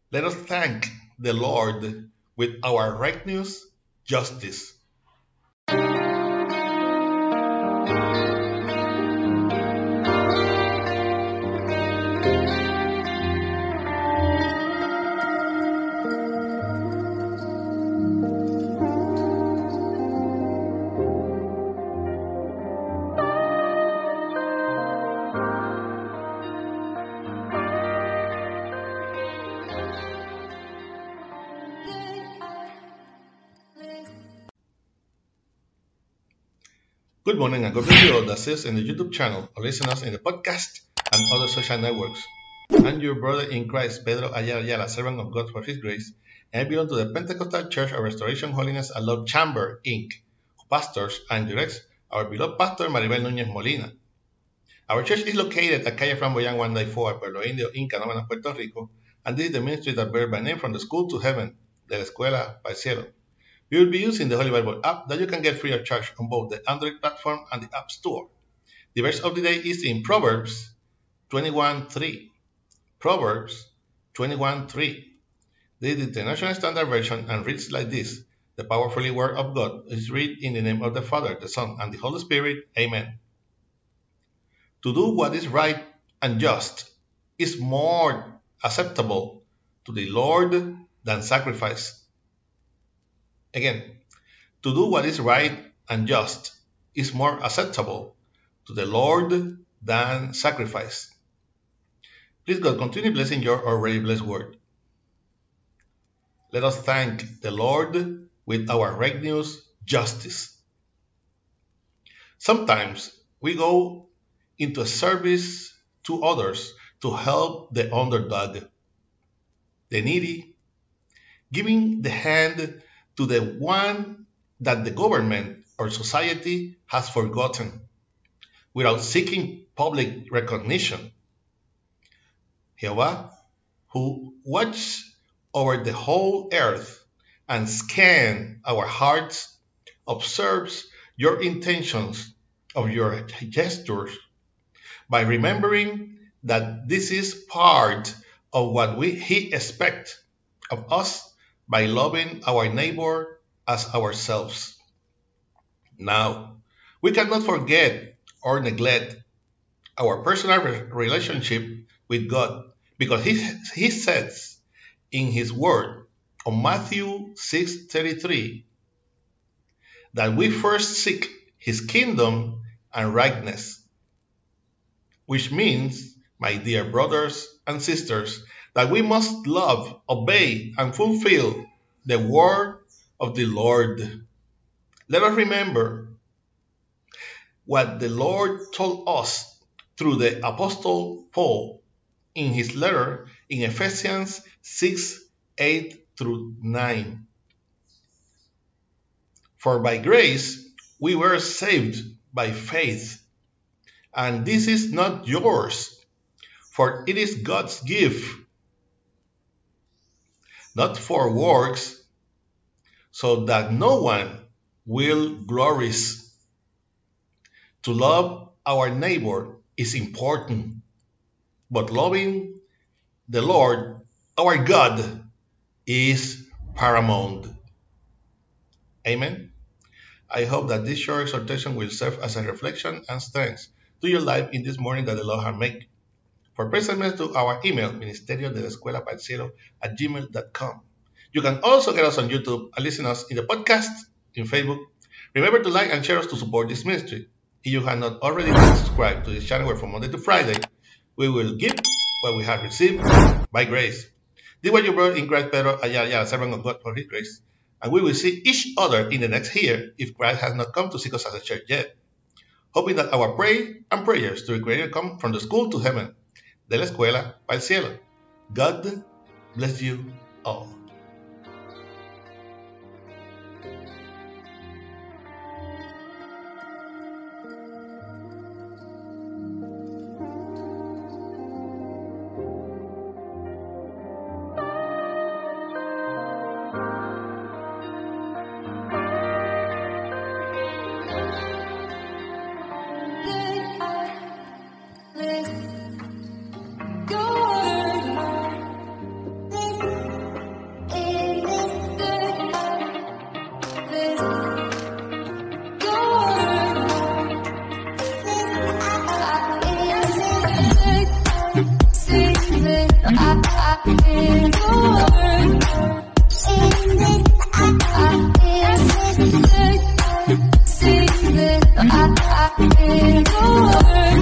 Let us thank the Lord with our righteous justice. Good morning and God bless you all that says in the YouTube channel or listen us in the podcast and other social networks. I'm your brother in Christ, Pedro Ayala Ayala, servant of God for His grace, and I belong to the Pentecostal Church of Restoration, Holiness, and Love Chamber, Inc., who pastors and directs our beloved pastor Maribel Núñez Molina. Our church is located at Calle Flamboyant 194, Pueblo Indio, Inca, Canóvanas, Puerto Rico, and this is the ministry that bears by name from the school to heaven, de la escuela para el cielo. We will be using the Holy Bible app that you can get free of charge on both the Android platform and the App Store. The verse of the day is in Proverbs 21:3. Proverbs 21:3. This is the International Standard Version and reads like this: The powerful word of God is read in the name of the Father, the Son, and the Holy Spirit. Amen. To do what is right and just is more acceptable to the Lord than sacrifice. Again, to do what is right and just is more acceptable to the Lord than sacrifice. Please God, continue blessing your already blessed word. Let us thank the Lord with our righteous justice. Sometimes we go into a service to others to help the underdog, the needy, giving the hand to the one that the government or society has forgotten without seeking public recognition. Jehovah, who watches over the whole earth and scans our hearts, observes your intentions of your gestures by remembering that this is part of what he expects of us by loving our neighbor as ourselves. Now, we cannot forget or neglect our personal relationship with God because he says in his word on Matthew 6:33 that we first seek his kingdom and rightness, which means, my dear brothers and sisters, that we must love, obey, and fulfill the word of the Lord. Let us remember what the Lord told us through the Apostle Paul in his letter in Ephesians 6:8-9. For by grace we were saved by faith, and this is not yours, for it is God's gift, not for works, so that no one will glories. To love our neighbor is important, but loving the Lord, our God, is paramount. Amen. I hope that this short exhortation will serve as a reflection and strength to your life in this morning that the Lord has made. For presentment to our email, ministerio de la escuela para el cielo @gmail.com. You can also get us on YouTube and listen us in the podcast in Facebook. Remember to like and share us to support this ministry. If you have not already subscribed to this channel where from Monday to Friday, we will give what we have received by grace. This was your brother in Christ, Pedro Ayala, servant of God for his grace. And we will see each other in the next year if Christ has not come to seek us as a church yet. Hoping that our prayer and prayers to the Creator come from the school to heaven, de la escuela para el cielo. God bless you all. Go, Lord. I